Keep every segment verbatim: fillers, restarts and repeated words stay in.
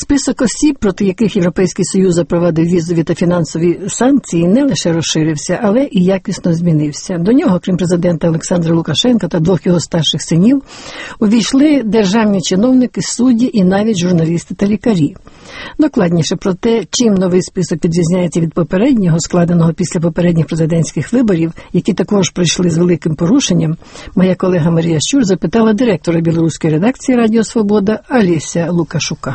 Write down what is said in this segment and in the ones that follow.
Список осіб, проти яких Європейський Союз запровадив візові та фінансові санкції, не лише розширився, але і якісно змінився. До нього, крім президента Олександра Лукашенка та двох його старших синів, увійшли державні чиновники, судді і навіть журналісти та лікарі. Докладніше про те, чим новий список відрізняється від попереднього, складеного після попередніх президентських виборів, які також пройшли з великим порушенням, моя колега Марія Щур запитала директора білоруської редакції «Радіо Свобода» Олеся Лукашука.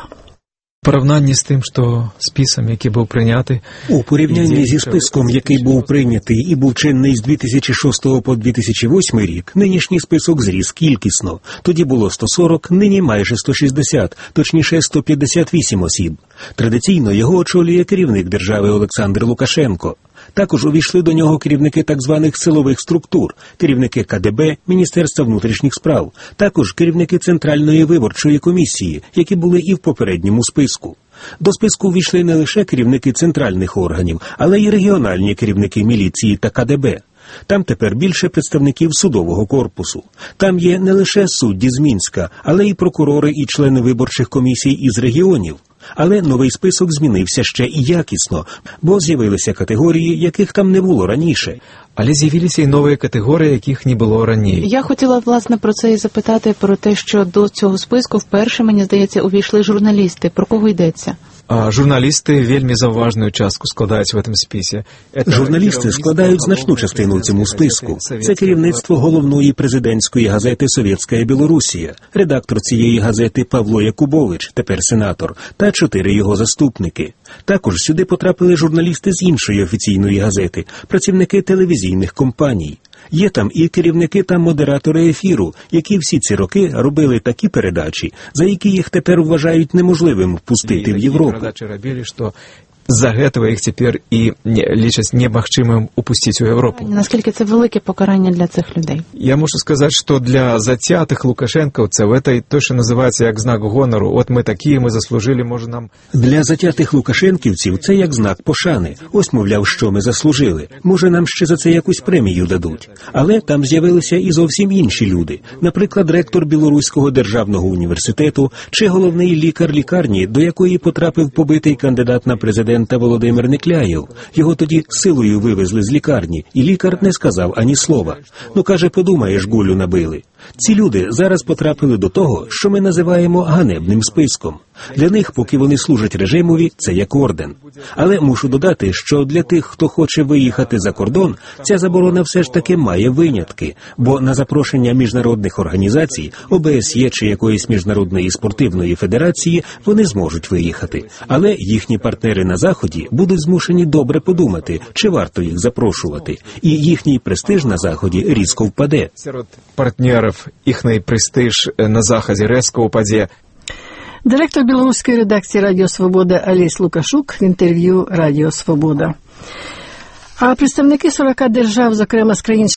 В порівнянні з тим, що списом, який був прийнятий... У порівнянні зі списком, який був прийнятий і був чинний з дві тисячі шостого по дві тисячі восьмий рік, нинішній список зріс кількісно. Тоді було сто сорок, нині майже сто шістдесят, точніше сто п'ятдесят вісім осіб. Традиційно його очолює керівник держави Олександр Лукашенко. Також увійшли до нього керівники так званих силових структур, керівники ка де бе, Міністерства внутрішніх справ, також керівники Центральної виборчої комісії, які були і в попередньому списку. До списку увійшли не лише керівники центральних органів, але й регіональні керівники міліції та ка де бе. Там тепер більше представників судового корпусу. Там є не лише судді з Мінська, але й прокурори і члени виборчих комісій із регіонів. Але новий список змінився ще і якісно, бо з'явилися категорії, яких там не було раніше. Але з'явилися і нові категорії, яких не було раніше. Я хотіла, власне, про це і запитати, про те, що до цього списку вперше, мені здається, увійшли журналісти. Про кого йдеться? А журналісти вельми заважну частку складають в цьому списі. Журналісти складають значну частину в цьому списку. Це керівництво головної президентської газети «Совєтська Білорусія», редактор цієї газети Павло Якубович, тепер сенатор, та чотири його заступники. Також сюди потрапили журналісти з іншої офіційної газети, працівники телевізійних компаній. Є там і керівники та модератори ефіру, які всі ці роки робили такі передачі, за які їх тепер вважають неможливим впустити в Європу. Передачі робили, що за этого їх тепер і лічать немагчимим упустити у Європу. Наскільки це велике покарання для цих людей? Я можу сказати, що для затятих лукашенковців це те, що називається як знак гонору. От ми такі, ми заслужили, може нам... Для затятих лукашенківців це як знак пошани. Ось, мовляв, що ми заслужили. Може, нам ще за це якусь премію дадуть. Але там з'явилися і зовсім інші люди. Наприклад, ректор Білоруського державного університету чи головний лікар лікарні, до якої потрапив побитий кандидат на президента та Володимир Некляєв. Його тоді силою вивезли з лікарні, і лікар не сказав ані слова. Ну, каже, подумаєш, гулю набили. Ці люди зараз потрапили до того, що ми називаємо ганебним списком. Для них, поки вони служать режимові, це як орден. Але мушу додати, що для тих, хто хоче виїхати за кордон, ця заборона все ж таки має винятки, бо на запрошення міжнародних організацій, о бе ес є чи якоїсь міжнародної спортивної федерації, вони зможуть виїхати. Але їхні партнери на Заході будуть змушені добре подумати, чи варто їх запрошувати. І їхній престиж на Заході різко впаде. Серед партнерів їхній престиж на Заході різко впаде. Директор білоруської редакції «Радіо Свобода» Олесь Лукашук в інтерв'ю «Радіо Свобода». А представники сорока держав, зокрема з країн